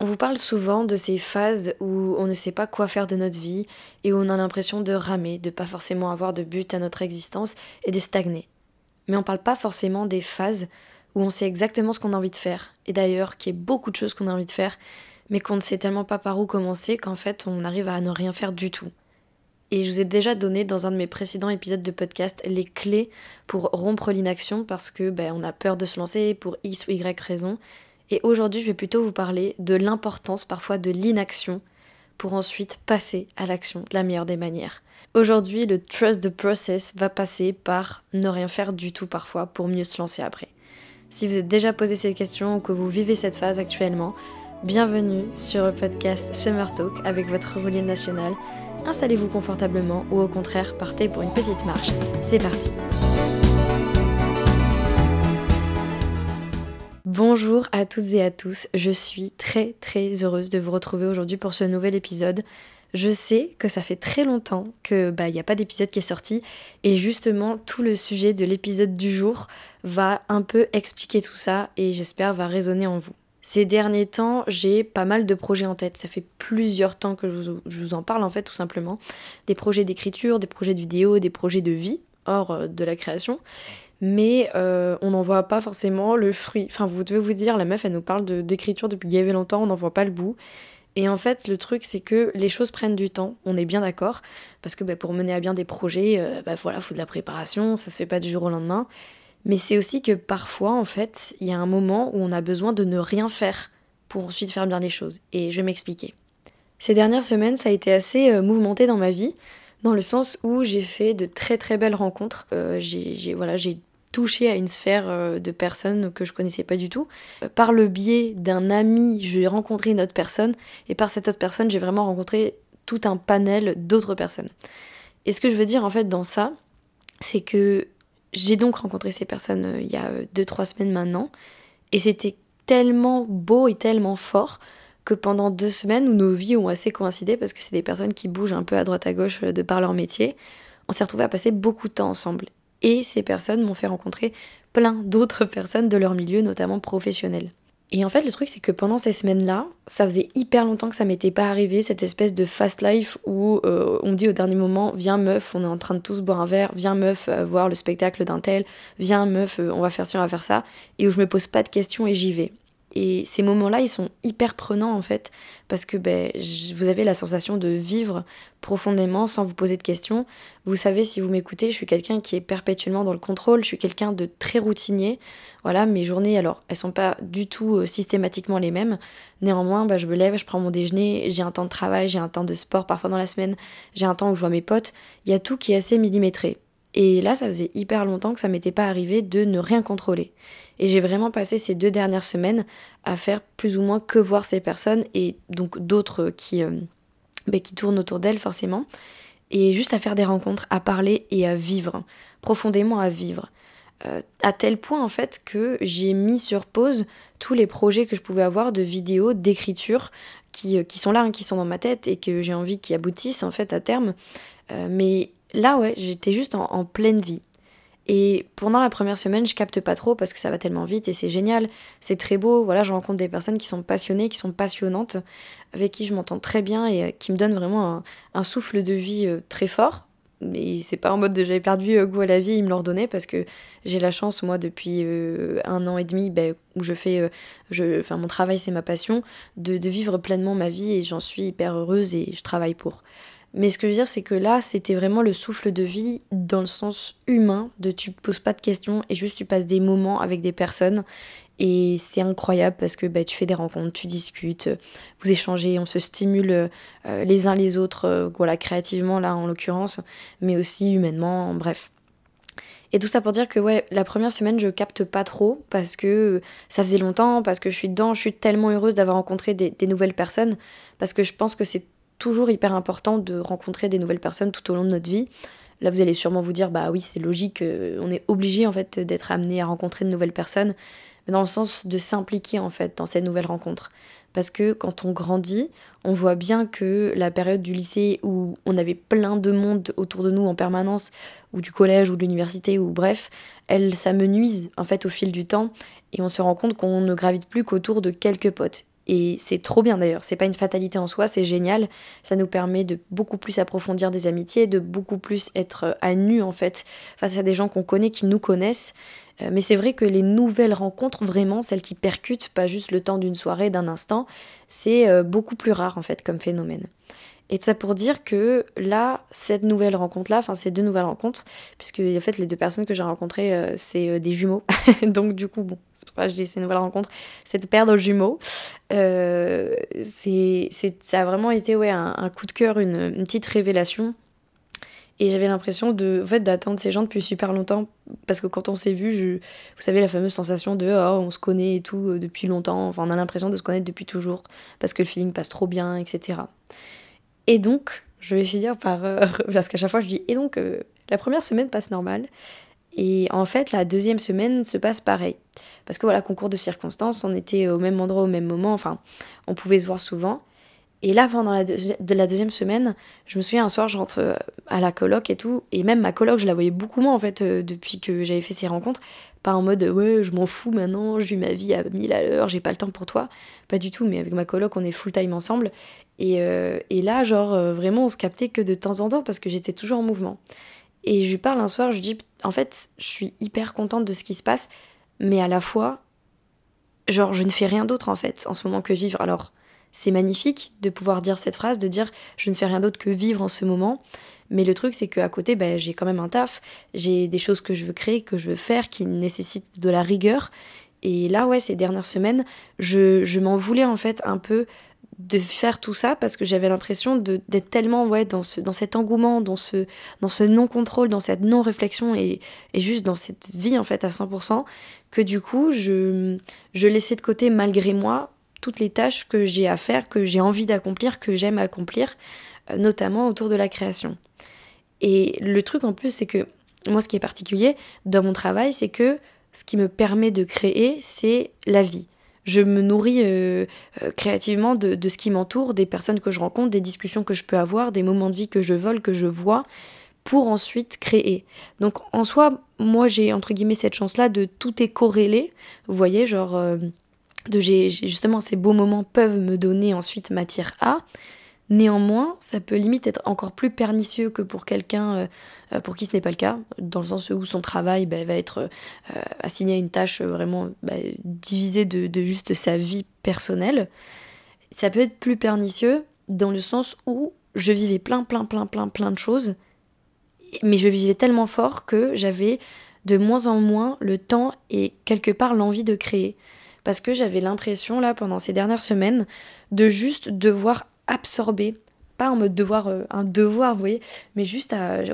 On vous parle souvent de ces phases où on ne sait pas quoi faire de notre vie et où on a l'impression de ramer, de pas forcément avoir de but à notre existence et de stagner. Mais on parle pas forcément des phases où on sait exactement ce qu'on a envie de faire. Et d'ailleurs, qu'il y ait beaucoup de choses qu'on a envie de faire, mais qu'on ne sait tellement pas par où commencer qu'en fait on arrive à ne rien faire du tout. Et je vous ai déjà donné dans un de mes précédents épisodes de podcast les clés pour rompre l'inaction parce que on a peur de se lancer pour X ou Y raison. Et aujourd'hui, je vais plutôt vous parler de l'importance parfois de l'inaction pour ensuite passer à l'action de la meilleure des manières. Aujourd'hui, le trust the process va passer par ne rien faire du tout parfois pour mieux se lancer après. Si vous êtes déjà posé cette question ou que vous vivez cette phase actuellement, bienvenue sur le podcast Summer Talk avec votre roulier national. Installez-vous confortablement ou au contraire, partez pour une petite marche. C'est parti! Bonjour à toutes et à tous, je suis très heureuse de vous retrouver aujourd'hui pour ce nouvel épisode. Je sais que ça fait très longtemps que y a pas d'épisode qui est sorti et justement tout le sujet de l'épisode du jour va un peu expliquer tout ça et j'espère va résonner en vous. Ces derniers temps, j'ai pas mal de projets en tête. Ça fait plusieurs temps que je vous en parle en fait tout simplement. Des projets d'écriture, des projets de vidéo, des projets de vie hors de la création. Mais on n'en voit pas forcément le fruit. Enfin, vous devez vous dire, la meuf, elle nous parle d'écriture depuis gavé longtemps, on n'en voit pas le bout. Et en fait, le truc, c'est que les choses prennent du temps, on est bien d'accord, parce que pour mener à bien des projets, faut de la préparation, ça se fait pas du jour au lendemain. Mais c'est aussi que parfois, en fait, il y a un moment où on a besoin de ne rien faire pour ensuite faire bien les choses. Et je vais m'expliquer. Ces dernières semaines, ça a été assez mouvementé dans ma vie, dans le sens où j'ai fait de très belles rencontres. J'ai touché à une sphère de personnes que je connaissais pas du tout. Par le biais d'un ami, j'ai rencontré une autre personne, et par cette autre personne, j'ai vraiment rencontré tout un panel d'autres personnes. Et ce que je veux dire en fait dans ça, c'est que j'ai donc rencontré ces personnes il y a 2-3 semaines maintenant, et c'était tellement beau et tellement fort que pendant 2 semaines où nos vies ont assez coïncidé, parce que c'est des personnes qui bougent un peu à droite à gauche de par leur métier, on s'est retrouvés à passer beaucoup de temps ensemble. Et ces personnes m'ont fait rencontrer plein d'autres personnes de leur milieu, notamment professionnels. Et en fait, le truc, c'est que pendant ces semaines-là, ça faisait hyper longtemps que ça m'était pas arrivé, cette espèce de fast life où on dit au dernier moment, viens meuf, on est en train de tous boire un verre, viens meuf, voir le spectacle d'un tel, viens meuf, on va faire ci, on va faire ça, et où je me pose pas de questions et j'y vais. Et ces moments-là, ils sont hyper prenants en fait, parce que vous avez la sensation de vivre profondément sans vous poser de questions. Vous savez, si vous m'écoutez, je suis quelqu'un qui est perpétuellement dans le contrôle, je suis quelqu'un de très routinier. Voilà, mes journées, alors, elles sont pas du tout systématiquement les mêmes. Néanmoins, je me lève, je prends mon déjeuner, j'ai un temps de travail, j'ai un temps de sport parfois dans la semaine, j'ai un temps où je vois mes potes. Il y a tout qui est assez millimétré. Et là, ça faisait hyper longtemps que ça m'était pas arrivé de ne rien contrôler. Et j'ai vraiment passé ces 2 dernières semaines à faire plus ou moins que voir ces personnes et donc d'autres qui tournent autour d'elles forcément. Et juste à faire des rencontres, à parler et à vivre, profondément à vivre. À tel point en fait que j'ai mis sur pause tous les projets que je pouvais avoir de vidéos, d'écriture qui sont là, qui sont dans ma tête et que j'ai envie qu'ils aboutissent en fait à terme. Mais là j'étais juste en pleine vie. Et pendant la première semaine, je capte pas trop parce que ça va tellement vite et c'est génial, c'est très beau. Voilà, je rencontre des personnes qui sont passionnées, qui sont passionnantes, avec qui je m'entends très bien et qui me donnent vraiment un souffle de vie très fort. Mais c'est pas en mode de j'avais perdu goût à la vie, ils me l'ont redonné parce que j'ai la chance, moi, depuis 1 an et demi, où mon travail c'est ma passion, de vivre pleinement ma vie et j'en suis hyper heureuse et je travaille pour. Mais ce que je veux dire, c'est que là, c'était vraiment le souffle de vie dans le sens humain, de tu te poses pas de questions et juste tu passes des moments avec des personnes. Et c'est incroyable parce que tu fais des rencontres, tu discutes, vous échangez, on se stimule les uns les autres, créativement là en l'occurrence, mais aussi humainement, bref. Et tout ça pour dire que la première semaine je capte pas trop parce que ça faisait longtemps, parce que je suis dedans, je suis tellement heureuse d'avoir rencontré des nouvelles personnes, parce que je pense que c'est toujours hyper important de rencontrer des nouvelles personnes tout au long de notre vie. Là, vous allez sûrement vous dire, oui, c'est logique, on est obligé en fait d'être amené à rencontrer de nouvelles personnes, mais dans le sens de s'impliquer en fait dans ces nouvelles rencontres. Parce que quand on grandit, on voit bien que la période du lycée où on avait plein de monde autour de nous en permanence, ou du collège ou de l'université, ou bref, ça menuise en fait au fil du temps, et on se rend compte qu'on ne gravite plus qu'autour de quelques potes. Et c'est trop bien d'ailleurs, c'est pas une fatalité en soi, c'est génial. Ça nous permet de beaucoup plus approfondir des amitiés, de beaucoup plus être à nu en fait, face à des gens qu'on connaît, qui nous connaissent. Mais c'est vrai que les nouvelles rencontres, vraiment, celles qui percutent, pas juste le temps d'une soirée, d'un instant, c'est beaucoup plus rare en fait comme phénomène. Et tout ça pour dire que là, cette nouvelle rencontre-là, enfin ces deux nouvelles rencontres, puisque en fait les deux personnes que j'ai rencontrées, c'est des jumeaux. Donc du coup, bon, c'est pour ça que je dis ces nouvelles rencontres, cette paire de jumeaux, ça a vraiment été ouais, un coup de cœur, une petite révélation. Et j'avais l'impression en fait, d'attendre ces gens depuis super longtemps, parce que quand on s'est vu, vous savez la fameuse sensation de oh, on se connaît et tout depuis longtemps, enfin on a l'impression de se connaître depuis toujours, parce que le feeling passe trop bien, etc. Et donc, je vais finir par... parce qu'à chaque fois, je dis... Et donc, la première semaine passe normal. Et en fait, la deuxième semaine se passe pareil. Parce que voilà, concours de circonstances, on était au même endroit au même moment. Enfin, on pouvait se voir souvent. Et là, pendant la deuxième semaine, je me souviens, un soir, je rentre à la coloc et tout. Et même ma coloc, je la voyais beaucoup moins, en fait, depuis que j'avais fait ces rencontres. Pas en mode, ouais, je m'en fous maintenant, je vis ma vie à 1000 à l'heure, j'ai pas le temps pour toi. Pas du tout, mais avec ma coloc, on est full time ensemble. Et là, genre, vraiment, on se captait que de temps en temps parce que j'étais toujours en mouvement. Et je lui parle un soir, je lui dis, en fait, je suis hyper contente de ce qui se passe, mais à la fois, genre, je ne fais rien d'autre, en fait, en ce moment que vivre. Alors, c'est magnifique de pouvoir dire cette phrase, de dire, je ne fais rien d'autre que vivre en ce moment. Mais le truc, c'est qu'à côté, ben, j'ai quand même un taf, j'ai des choses que je veux créer, que je veux faire, qui nécessitent de la rigueur. Et là, ouais, ces dernières semaines, je m'en voulais en fait un peu de faire tout ça parce que j'avais l'impression d'être tellement ouais, dans cet engouement, dans ce non-contrôle, dans cette non-réflexion et juste dans cette vie en fait à 100%, que du coup, je laissais de côté malgré moi toutes les tâches que j'ai à faire, que j'ai envie d'accomplir, que j'aime accomplir, notamment autour de la création. Et le truc en plus, c'est que moi, ce qui est particulier dans mon travail, c'est que ce qui me permet de créer, c'est la vie. Je me nourris créativement de ce qui m'entoure, des personnes que je rencontre, des discussions que je peux avoir, des moments de vie que je vole, que je vois, pour ensuite créer. Donc en soi, moi j'ai entre guillemets cette chance-là de tout est corrélé. Vous voyez, genre, justement ces beaux moments peuvent me donner ensuite matière à. Néanmoins, ça peut limite être encore plus pernicieux que pour quelqu'un pour qui ce n'est pas le cas, dans le sens où son travail va être assigné à une tâche vraiment divisée de juste sa vie personnelle. Ça peut être plus pernicieux dans le sens où je vivais plein de choses, mais je vivais tellement fort que j'avais de moins en moins le temps et quelque part l'envie de créer. Parce que j'avais l'impression, là, pendant ces dernières semaines, de juste devoir absorber, pas en mode devoir, un devoir, vous voyez, mais juste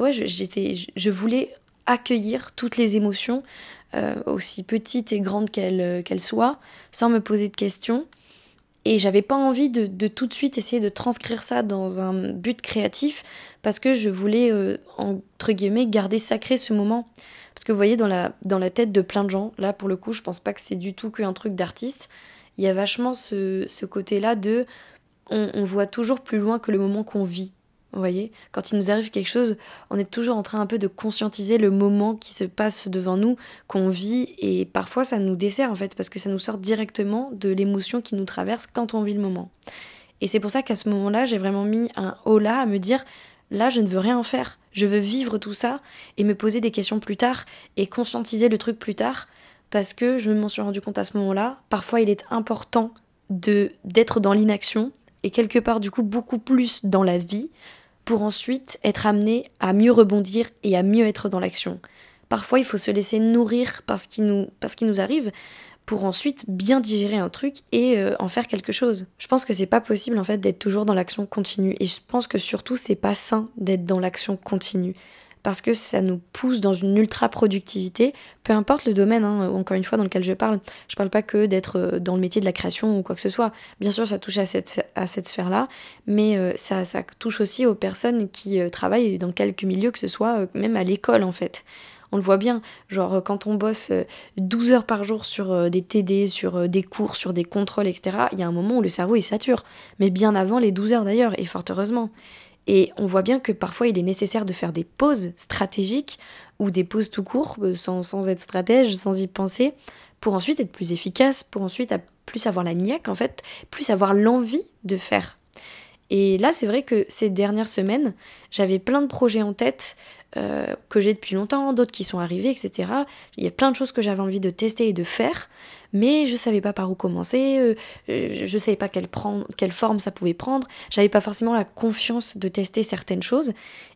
je voulais accueillir toutes les émotions, aussi petites et grandes qu'elles soient, sans me poser de questions. Et j'avais pas envie de tout de suite essayer de transcrire ça dans un but créatif, parce que je voulais, entre guillemets, garder sacré ce moment. Parce que vous voyez, dans la tête de plein de gens, là pour le coup, je pense pas que c'est du tout qu'un truc d'artiste, il y a vachement ce côté-là de on voit toujours plus loin que le moment qu'on vit. Vous voyez, quand il nous arrive quelque chose, on est toujours en train un peu de conscientiser le moment qui se passe devant nous, qu'on vit, et parfois ça nous dessert en fait, parce que ça nous sort directement de l'émotion qui nous traverse quand on vit le moment. Et c'est pour ça qu'à ce moment-là, j'ai vraiment mis un holà à me dire, là je ne veux rien faire, je veux vivre tout ça, et me poser des questions plus tard, et conscientiser le truc plus tard, parce que je m'en suis rendu compte à ce moment-là, parfois il est important d'être dans l'inaction, et quelque part du coup beaucoup plus dans la vie, pour ensuite être amené à mieux rebondir et à mieux être dans l'action. Parfois, il faut se laisser nourrir par ce qui nous arrive pour ensuite bien digérer un truc et en faire quelque chose. Je pense que c'est pas possible en fait d'être toujours dans l'action continue, et je pense que surtout c'est pas sain d'être dans l'action continue, parce que ça nous pousse dans une ultra productivité, peu importe le domaine, encore une fois, dans lequel je parle pas que d'être dans le métier de la création ou quoi que ce soit, bien sûr ça touche à cette sphère-là, mais ça touche aussi aux personnes qui travaillent dans quelque milieu que ce soit, même à l'école en fait. On le voit bien, genre quand on bosse 12 heures par jour sur des TD, sur des cours, sur des contrôles, etc., il y a un moment où le cerveau il sature, mais bien avant les 12 heures d'ailleurs, et fort heureusement. Et on voit bien que parfois il est nécessaire de faire des pauses stratégiques ou des pauses tout court, sans être stratège, sans y penser, pour ensuite être plus efficace, pour ensuite plus avoir la niaque en fait, plus avoir l'envie de faire. Et là, c'est vrai que ces dernières semaines, j'avais plein de projets en tête que j'ai depuis longtemps, d'autres qui sont arrivés, etc. Il y a plein de choses que j'avais envie de tester et de faire, mais je savais pas par où commencer, je savais pas quelle forme ça pouvait prendre, j'avais pas forcément la confiance de tester certaines choses,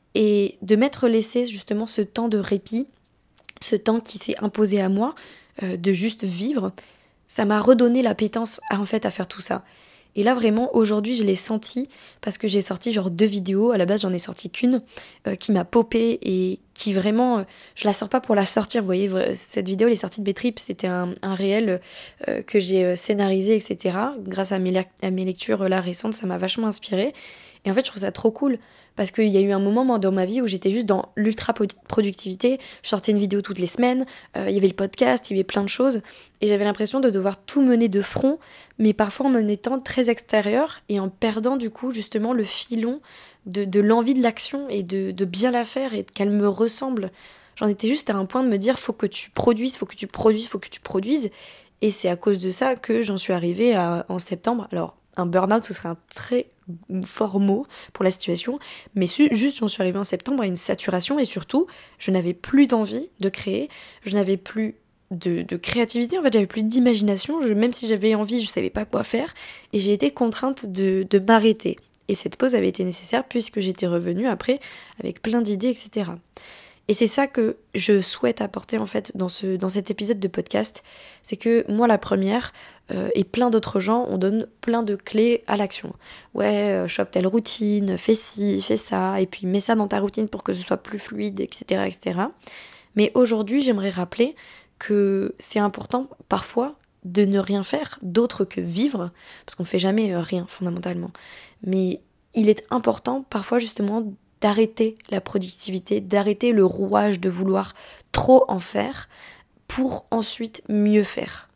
et de m'être laissé justement ce temps de répit, ce temps qui s'est imposé à moi, de juste vivre, ça m'a redonné l'appétence à faire tout ça. Et là vraiment aujourd'hui je l'ai senti parce que j'ai sorti genre 2 vidéos, à la base j'en ai sorti qu'une qui m'a popé et qui vraiment, je la sors pas pour la sortir, vous voyez, cette vidéo elle est sortie de mes tripes, c'était un réel que j'ai scénarisé etc. Grâce à mes lectures là récentes ça m'a vachement inspirée. Et en fait, je trouve ça trop cool parce qu'il y a eu un moment dans ma vie où j'étais juste dans l'ultra-productivité. Je sortais une vidéo toutes les semaines, il y avait le podcast, il y avait plein de choses. Et j'avais l'impression de devoir tout mener de front, mais parfois en étant très extérieur et en perdant du coup justement le filon de l'envie de l'action et de bien la faire et qu'elle me ressemble. J'en étais juste à un point de me dire, faut que tu produises, faut que tu produises, faut que tu produises. Et c'est à cause de ça que j'en suis arrivée en septembre. Alors, un burn-out, ce serait un très fort mot pour la situation, mais juste j'en suis arrivée en septembre à une saturation et surtout, je n'avais plus d'envie de créer, je n'avais plus de créativité, en fait, j'avais plus d'imagination, même si j'avais envie, je savais pas quoi faire, et j'ai été contrainte de m'arrêter. Et cette pause avait été nécessaire puisque j'étais revenue après avec plein d'idées, etc. Et c'est ça que je souhaite apporter en fait dans cet épisode de podcast, c'est que moi la première et plein d'autres gens, on donne plein de clés à l'action. Ouais, chope telle routine, fais ci, fais ça, et puis mets ça dans ta routine pour que ce soit plus fluide, etc. etc. Mais aujourd'hui, j'aimerais rappeler que c'est important parfois de ne rien faire d'autre que vivre, parce qu'on fait jamais rien fondamentalement. Mais il est important parfois justement d'arrêter la productivité, d'arrêter le rouage de vouloir trop en faire pour ensuite mieux faire.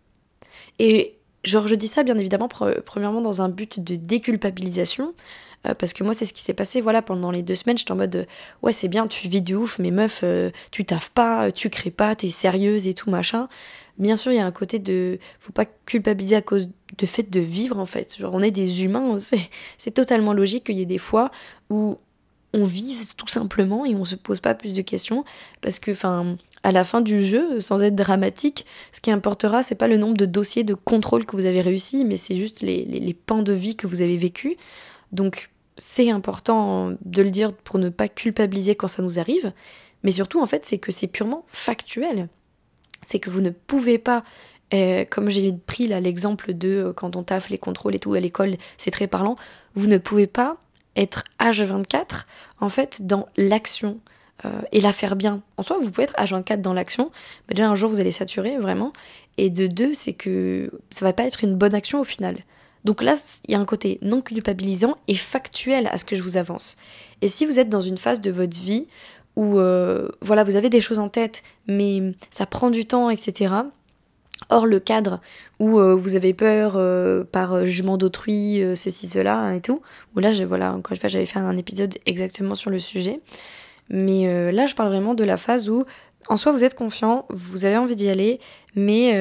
Et genre je dis ça bien évidemment premièrement dans un but de déculpabilisation, parce que moi c'est ce qui s'est passé, voilà, pendant les 2 semaines j'étais en mode ouais c'est bien, tu vis de ouf mais meuf tu taffes pas, tu crées pas, t'es sérieuse et tout machin. Bien sûr il y a un côté de faut pas culpabiliser à cause du fait de vivre en fait, genre on est des humains, c'est totalement logique qu'il y ait des fois où on vive tout simplement et on se pose pas plus de questions parce que à la fin du jeu, sans être dramatique, ce qui importera c'est pas le nombre de dossiers de contrôle que vous avez réussi, mais c'est juste les pans de vie que vous avez vécu. Donc c'est important de le dire pour ne pas culpabiliser quand ça nous arrive, mais surtout en fait c'est que c'est purement factuel. C'est que vous ne pouvez pas, comme j'ai pris là l'exemple de quand on taffe les contrôles et tout à l'école, c'est très parlant, vous ne pouvez pas être H24 en fait dans l'action et la faire bien. En soi, vous pouvez être H24 dans l'action, mais déjà un jour vous allez saturer vraiment. Et de deux, c'est que ça va pas être une bonne action au final. Donc là, il y a un côté non culpabilisant et factuel à ce que je vous avance. Et si vous êtes dans une phase de votre vie où voilà, vous avez des choses en tête, mais ça prend du temps, etc. Hors le cadre où vous avez peur par jugement d'autrui, ceci, cela et tout, où là, voilà, encore une fois, j'avais fait un épisode exactement sur le sujet. Mais là, je parle vraiment de la phase où, en soi, vous êtes confiant, vous avez envie d'y aller, mais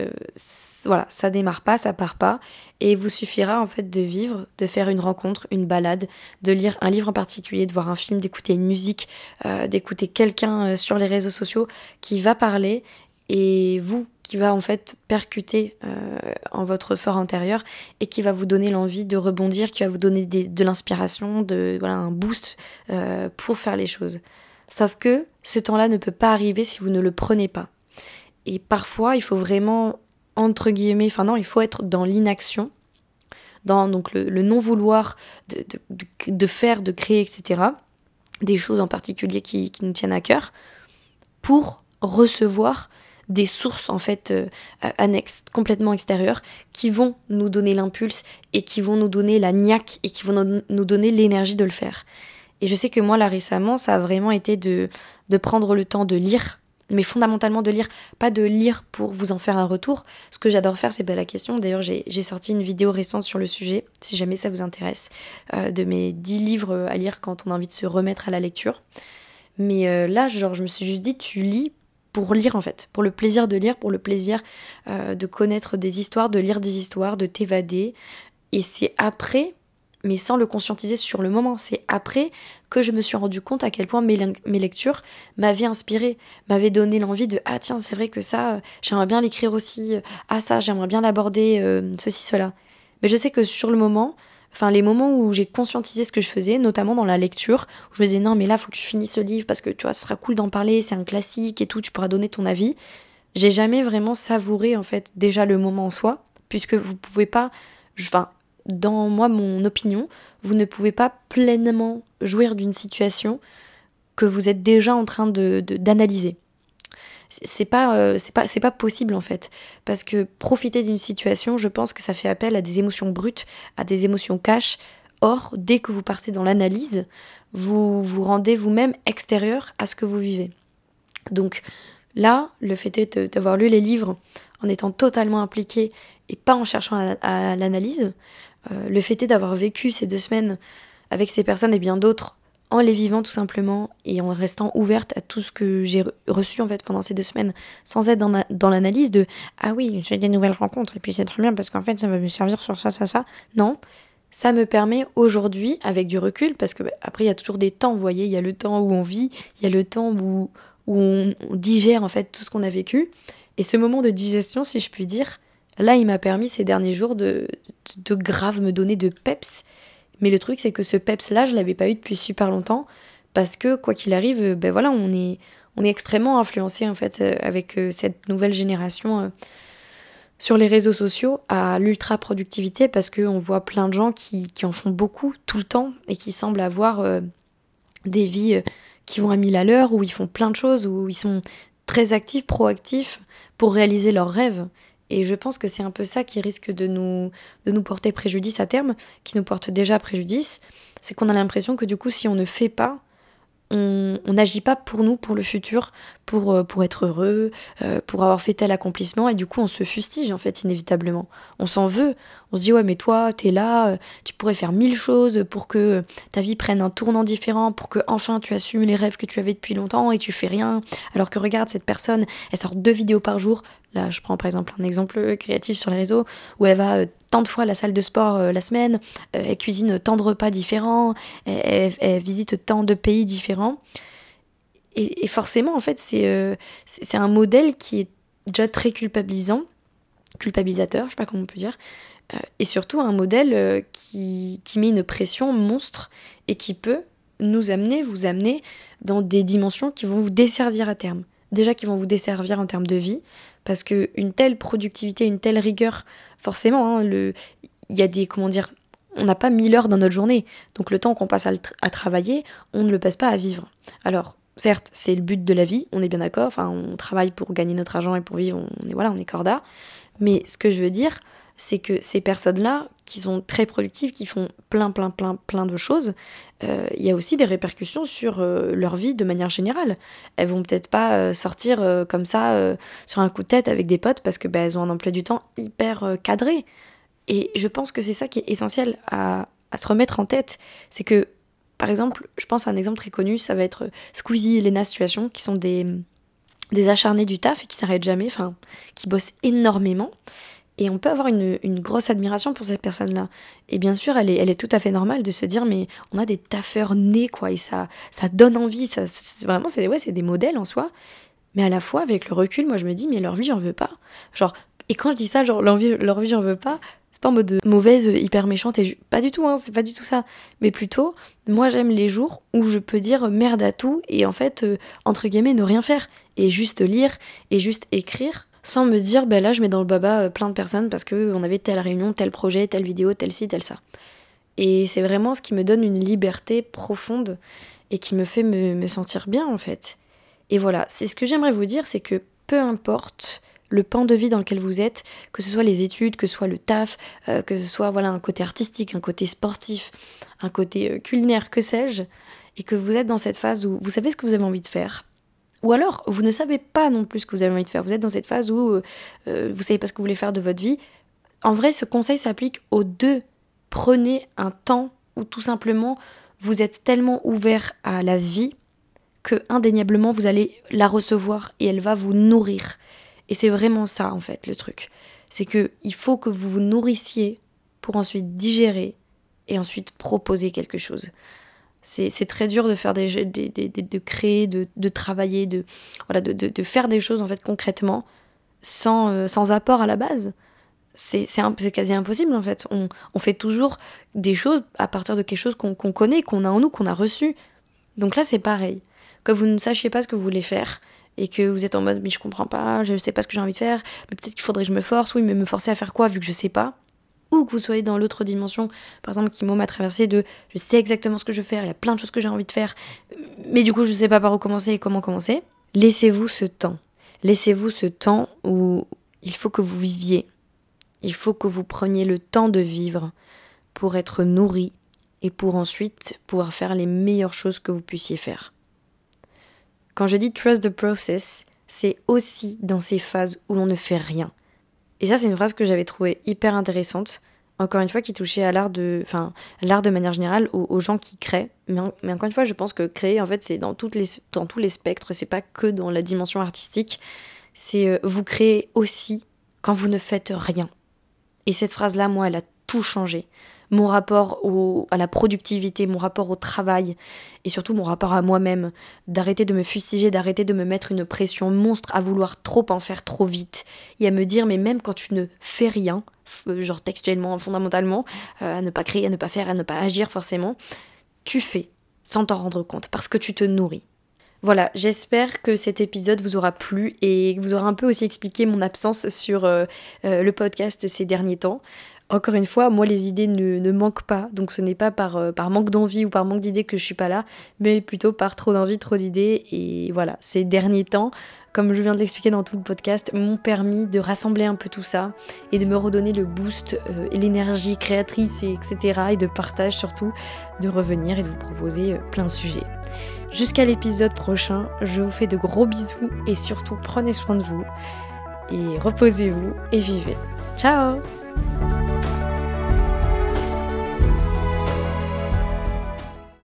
voilà, ça démarre pas, ça part pas, et il vous suffira en fait de vivre, de faire une rencontre, une balade, de lire un livre en particulier, de voir un film, d'écouter une musique, d'écouter quelqu'un sur les réseaux sociaux qui va parler, et vous qui va en fait percuter en votre fort intérieur et qui va vous donner l'envie de rebondir, qui va vous donner de l'inspiration, voilà, un boost pour faire les choses. Sauf que ce temps-là ne peut pas arriver si vous ne le prenez pas. Et parfois, il faut vraiment, entre guillemets, il faut être dans l'inaction, dans donc le non-vouloir de faire, de créer, etc. Des choses en particulier qui nous tiennent à cœur, pour recevoir des sources en fait annexes, complètement extérieures, qui vont nous donner l'impulse et qui vont nous donner la niaque et qui vont nous donner l'énergie de le faire. Et je sais que moi là récemment, ça a vraiment été de prendre le temps de lire, mais fondamentalement de lire, pas de lire pour vous en faire un retour. Ce que j'adore faire, c'est pas la question. D'ailleurs, j'ai sorti une vidéo récente sur le sujet, si jamais ça vous intéresse, de mes 10 livres à lire quand on a envie de se remettre à la lecture. Mais là, genre, je me suis juste dit, tu lis pour lire en fait, pour le plaisir de lire, pour le plaisir de connaître des histoires, de lire des histoires, de t'évader. Et c'est après, mais sans le conscientiser sur le moment, c'est après que je me suis rendu compte à quel point mes lectures m'avaient inspiré, m'avaient donné l'envie de ah tiens c'est vrai que ça, j'aimerais bien l'écrire aussi, ah ça j'aimerais bien l'aborder, ceci, cela. Mais je sais que sur le moment, enfin les moments où j'ai conscientisé ce que je faisais, notamment dans la lecture, où je me disais non mais là faut que tu finisses ce livre parce que tu vois ce sera cool d'en parler, c'est un classique et tout, tu pourras donner ton avis. J'ai jamais vraiment savouré en fait déjà le moment en soi, puisque vous pouvez pas, enfin dans moi mon opinion, vous ne pouvez pas pleinement jouir d'une situation que vous êtes déjà en train d'analyser. C'est pas possible en fait, parce que profiter d'une situation, je pense que ça fait appel à des émotions brutes, à des émotions cash. Or, dès que vous partez dans l'analyse, vous vous rendez vous-même extérieur à ce que vous vivez. Donc là, le fait est d'avoir lu les livres en étant totalement impliqué et pas en cherchant à l'analyse, le fait est d'avoir vécu ces 2 semaines avec ces personnes et bien d'autres en les vivant tout simplement et en restant ouverte à tout ce que j'ai reçu en fait pendant ces 2 semaines sans être dans l'analyse de ah oui j'ai des nouvelles rencontres et puis c'est très bien parce qu'en fait ça va me servir sur ça. Non, ça me permet aujourd'hui avec du recul parce que après il y a toujours des temps, vous voyez, il y a le temps où on vit, il y a le temps où on digère en fait tout ce qu'on a vécu et ce moment de digestion si je puis dire, là il m'a permis ces derniers jours de grave me donner de peps. Mais le truc, c'est que ce peps-là, je l'avais pas eu depuis super longtemps, parce que, quoi qu'il arrive, ben voilà, on est extrêmement influencé, en fait, avec cette nouvelle génération sur les réseaux sociaux à l'ultra-productivité, parce qu'on voit plein de gens qui en font beaucoup, tout le temps, et qui semblent avoir des vies qui vont à 1000 à l'heure, où ils font plein de choses, où ils sont très actifs, proactifs, pour réaliser leurs rêves. Et je pense que c'est un peu ça qui risque de nous porter préjudice à terme, qui nous porte déjà préjudice. C'est qu'on a l'impression que du coup, si on ne fait pas, on n'agit pas pour nous, pour le futur, pour être heureux, pour avoir fait tel accomplissement, et du coup on se fustige en fait inévitablement. On s'en veut, on se dit ouais mais toi t'es là, tu pourrais faire 1000 choses pour que ta vie prenne un tournant différent, pour que enfin tu assumes les rêves que tu avais depuis longtemps et tu fais rien, alors que regarde cette personne, elle sort 2 vidéos par jour. Là, je prends par exemple un exemple créatif sur les réseaux où elle va tant de fois à la salle de sport la semaine, elle cuisine tant de repas différents, elle visite tant de pays différents. Et forcément, en fait, c'est un modèle qui est déjà très culpabilisateur, je sais pas comment on peut dire, et surtout un modèle qui met une pression monstre et qui peut nous amener, vous amener dans des dimensions qui vont vous desservir à terme. Déjà qui vont vous desservir en termes de vie, parce que une telle productivité, une telle rigueur, forcément, hein, il y a des, comment dire, on n'a pas 1000 heures dans notre journée, donc le temps qu'on passe à travailler, on ne le passe pas à vivre. Alors, certes, c'est le but de la vie, on est bien d'accord, enfin, on travaille pour gagner notre argent et pour vivre, on est corda, mais ce que je veux dire, c'est que ces personnes-là, qui sont très productives, qui font plein de choses, il y a aussi des répercussions sur leur vie de manière générale. Elles vont peut-être pas sortir comme ça sur un coup de tête avec des potes parce que elles ont un emploi du temps hyper cadré. Et je pense que c'est ça qui est essentiel à se remettre en tête. C'est que, par exemple, je pense à un exemple très connu, ça va être Squeezie et Lena Situation, qui sont des acharnés du taf et qui s'arrêtent jamais, enfin, qui bossent énormément. Et on peut avoir une grosse admiration pour cette personne-là. Et bien sûr, elle est tout à fait normale de se dire, mais on a des taffeurs nés, quoi, et ça donne envie. Vraiment, c'est des modèles en soi. Mais à la fois, avec le recul, moi, je me dis, mais leur vie, j'en veux pas. Genre, et quand je dis ça, genre, leur vie, j'en veux pas, c'est pas en mode mauvaise, hyper méchante, et pas du tout, hein, c'est pas du tout ça. Mais plutôt, moi, j'aime les jours où je peux dire merde à tout, et en fait, entre guillemets, ne rien faire. Et juste lire, et juste écrire, sans me dire, là, je mets dans le baba plein de personnes parce qu'on avait telle réunion, tel projet, telle vidéo, tel ci, tel ça. Et c'est vraiment ce qui me donne une liberté profonde et qui me fait me sentir bien, en fait. Et voilà, c'est ce que j'aimerais vous dire, c'est que peu importe le pan de vie dans lequel vous êtes, que ce soit les études, que ce soit le taf, que ce soit un côté artistique, un côté sportif, un côté culinaire, que sais-je, et que vous êtes dans cette phase où vous savez ce que vous avez envie de faire. Ou alors, vous ne savez pas non plus ce que vous avez envie de faire. Vous êtes dans cette phase où vous savez pas ce que vous voulez faire de votre vie. En vrai, ce conseil s'applique aux deux. Prenez un temps où tout simplement, vous êtes tellement ouvert à la vie que indéniablement vous allez la recevoir et elle va vous nourrir. Et c'est vraiment ça en fait le truc. C'est que il faut que vous vous nourrissiez pour ensuite digérer et ensuite proposer quelque chose. C'est très dur de faire de créer, de travailler, de faire des choses en fait concrètement sans apport à la base. C'est quasi impossible en fait. On fait toujours des choses à partir de quelque chose qu'on connaît, qu'on a en nous, qu'on a reçu. Donc là c'est pareil. Que vous ne sachiez pas ce que vous voulez faire et que vous êtes en mode mais je comprends pas, je sais pas ce que j'ai envie de faire, mais peut-être qu'il faudrait que je me force, oui mais me forcer à faire quoi vu que je sais pas. Ou que vous soyez dans l'autre dimension, par exemple qui m'a traversé de je sais exactement ce que je veux faire, il y a plein de choses que j'ai envie de faire, mais du coup je sais pas par où commencer et comment commencer. Laissez-vous ce temps. Laissez-vous ce temps où il faut que vous viviez. Il faut que vous preniez le temps de vivre pour être nourri et pour ensuite pouvoir faire les meilleures choses que vous puissiez faire. Quand je dis trust the process, c'est aussi dans ces phases où l'on ne fait rien. Et ça, c'est une phrase que j'avais trouvée hyper intéressante, encore une fois, qui touchait à l'art de manière générale, aux gens qui créent. Mais encore une fois, je pense que créer, en fait, c'est dans tous les spectres, c'est pas que dans la dimension artistique, c'est vous créez aussi quand vous ne faites rien. Et cette phrase-là, moi, elle a tout changé. Mon rapport à la productivité, mon rapport au travail et surtout mon rapport à moi-même, d'arrêter de me fustiger, d'arrêter de me mettre une pression monstre à vouloir trop en faire trop vite et à me dire mais même quand tu ne fais rien, genre textuellement, fondamentalement, à ne pas créer, à ne pas faire, à ne pas agir forcément, tu fais sans t'en rendre compte parce que tu te nourris. Voilà, j'espère que cet épisode vous aura plu et que vous aura un peu aussi expliqué mon absence sur le podcast ces derniers temps. Encore une fois, moi les idées ne manquent pas, donc ce n'est pas par manque d'envie ou par manque d'idées que je suis pas là, mais plutôt par trop d'envie, trop d'idées. Et voilà, ces derniers temps, comme je viens de l'expliquer dans tout le podcast, m'ont permis de rassembler un peu tout ça et de me redonner le boost et l'énergie créatrice, etc. et de partage surtout, de revenir et de vous proposer plein de sujets. Jusqu'à l'épisode prochain, je vous fais de gros bisous et surtout prenez soin de vous et reposez-vous et vivez. Ciao!